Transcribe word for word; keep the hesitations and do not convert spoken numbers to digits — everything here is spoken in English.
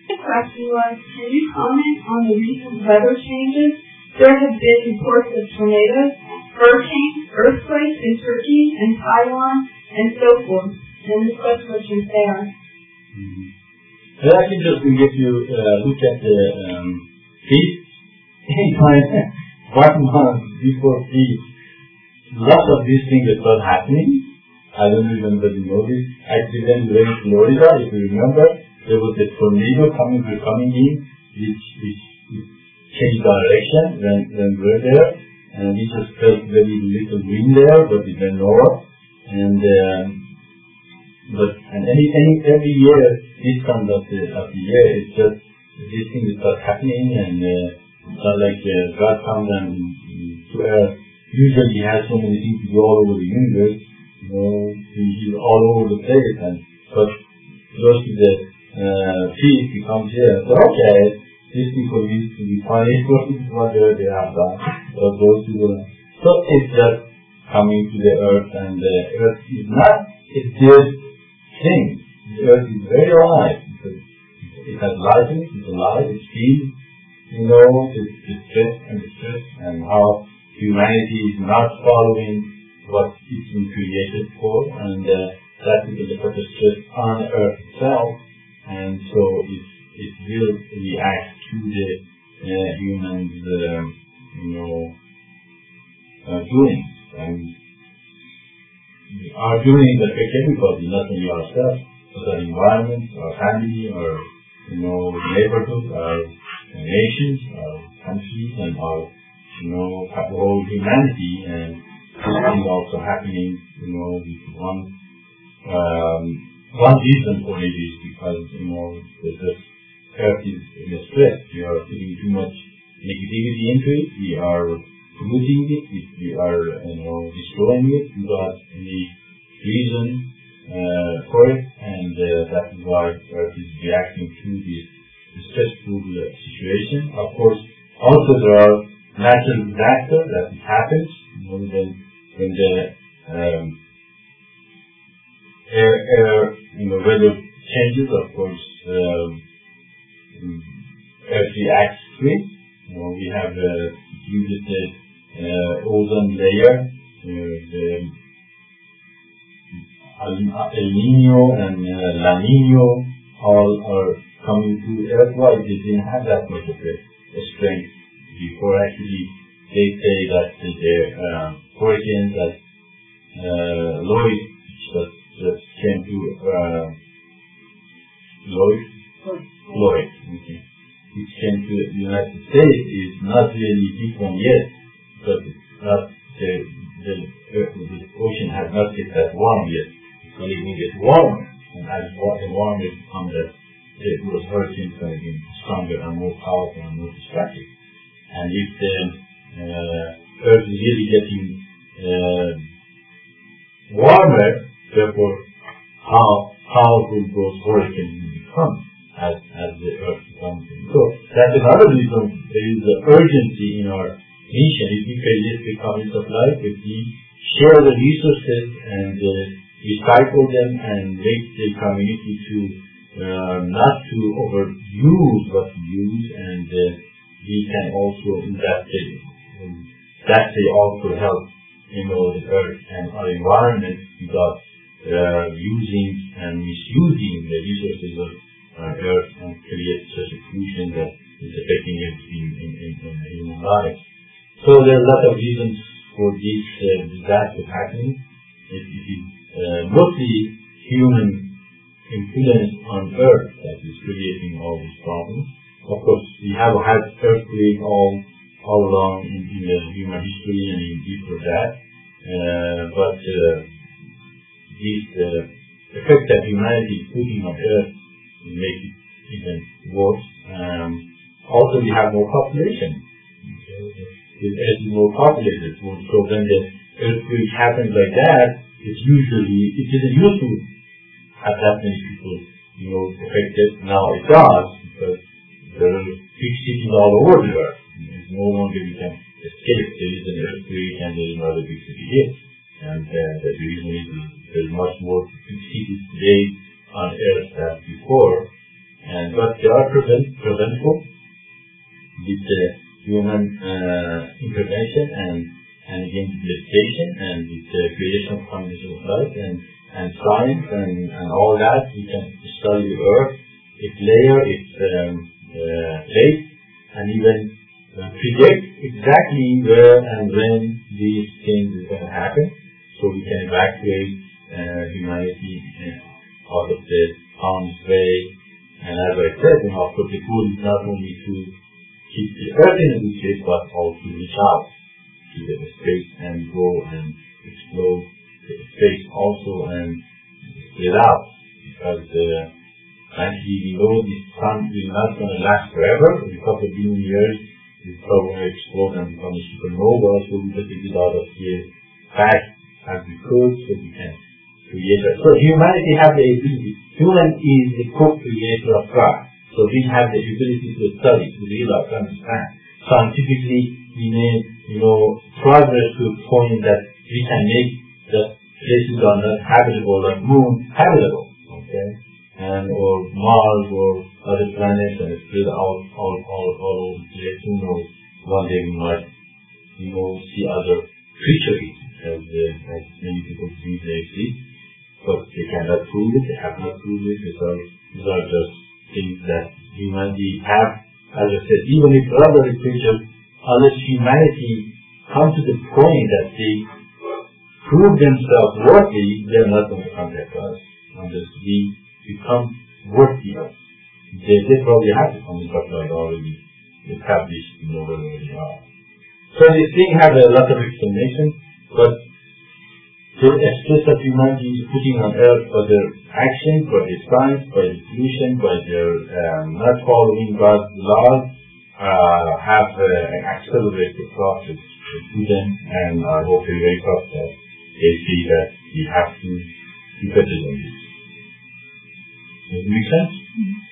The question was, can you comment on the recent weather changes? There have been reports of tornadoes, hurricanes, earthquakes in Turkey and Taiwan, and so forth. And this question was from Sarah. Mm-hmm. Well, I can just get you uh, look at the um, feet. One month before feet, lots of these things that were happening. I don't remember the notice. Actually, then we went to Florida, if you remember, there was a tornado coming, coming in, which, which, which changed direction when, when we were there. And we just felt very little wind there, but it went north. And, um, but, and any, any, every year, this time of the, of the year, it's just, these things start happening, and, uh, it's not like, uh, God found them to earth. Usually he has so many things to do all over the universe, you know, he, he's all over the place, and, but, close to the, uh, feet, he comes here, and says, okay, these people need to be punished for whatever they have done, or those people. So it's just coming to the earth, and the earth is not a dead thing. The earth is very alive. It has life in it, it's alive, it feels, you know, the, the stress and the stress, and how humanity is not following what it's been created for, and uh, that will put the stress on the earth itself, and so it, it will react to the uh, humans, uh, you know, uh, doing. And our doing affect everybody, not only ourselves, but our environment, our family, our, you know, neighborhood, our nations, our countries, and our, you know, whole humanity. And this is also happening, you know, with one, um, one reason for it is because, you know, the, the earth is in a stress. We are putting too much negativity into it. We are polluting it. We are, you know, destroying it without any reason uh, for it. And uh, that is why earth is reacting to this stressful uh, situation. Of course, also there are natural disasters that happens, you know, when, when the um, air, air, you know, weather changes. Of course, um, earth reacts to it. You know, we have uh, used the uh, ozone layer, uh, the El Nino and uh, La Nino, all are coming to Earth. Why they didn't have that much of a, a strength before? Actually, they say that the uh, hurricanes that uh, Lloyd, which was, just came to uh, Lloyd, Lloyd, okay, which came to the United States, is not really big one yet, but it's not the the, uh, the ocean has not get that warm yet. It's only going to get warmer, and as the warmer it becomes, that those hurricanes are getting stronger and more powerful and more destructive. And if the uh, Earth is really getting uh, warmer, therefore, how powerful those hurricanes will become as as the Earth becomes. So that's another reason there is an urgency in our mission. If we create the economies of life, if we share the resources and uh, recycle them and make the community to uh, not to overuse what we use, and uh, we can also in that way, um, that way also help, you know, the earth and our environment without uh, using and misusing the resources of our earth, and create such a pollution that is affecting everything in, in, in human life. So there are a lot of reasons for this uh, disaster happening. It, it is uh, mostly human influence on earth that is creating all these problems. Of course, we have had earthquakes all all along in, in the human history and in before that, uh, but uh, this uh, effect that humanity is putting on earth make it even worse. Um, also, we have more population. The earth is more populated, so when the earthquake happens like that, it's usually, it isn't used to have that many people, you know, affected. Now it does, because there are big cities all over the earth. It's no longer we can escape. There is an earthquake and there is another big city hit. And uh, the reason is there's much more big cities today on earth than before. and but they are prevent, preventable with the human uh, intervention and and again meditation and with the creation of conditions of life and, and science and, and all that. We can study the earth, its layer, its um, uh, place, and even uh, predict exactly where and when these things are going to happen, so we can evacuate uh, humanity uh, out of the harm's way. And as I said, you know, of course, the goal is not only to keep the earth in a good shape, but also reach out to the space and go and explore the space also and spread out. Because uh, frankly, we know this sun is not going to last forever. In a couple of billion years, it's probably going to explode and become a supernova, so we have to get out of here fast as we could so we can create it. So humanity has the ability. Human is the co-creator of God. So we have the ability to study, to realize, to understand. Scientifically, we may, you know, progress to a point that we can make the places are not habitable, like moon, habitable, okay? And, or Mars, or other planets, and spread out all, all, all over the place. Who knows, one day we might, you know, see other creatures, as, uh, as many people believe they exist. But they cannot prove it, they have not proved it, these are, these are just things that humanity have. As I said, even if other creatures, unless humanity come to the point that they prove themselves worthy, they are not going to contact us unless we become worthy of. They, they probably have to come, but like already established, you know, where they are. So this thing has a lot of explanation, but the stress that humanity is putting on earth by their actions, by their science, by their pollution, by their um, not following God's laws, uh, have uh, accelerated the process to them, and I hope they wake up that they see that we have to be better than this. Does it make sense? Mm-hmm.